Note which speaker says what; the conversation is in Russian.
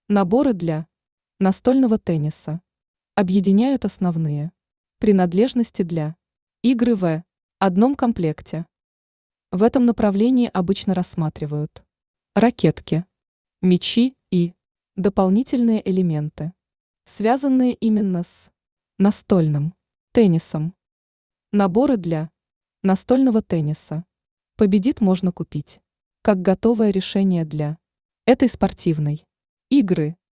Speaker 1: Наборы для настольного тенниса объединяют основные принадлежности для игры в одном комплекте. В этом направлении обычно рассматривают ракетки, мячи и дополнительные элементы, связанные именно с настольным теннисом. Наборы для настольного тенниса «Победит» можно купить как готовое решение для этой спортивной игры.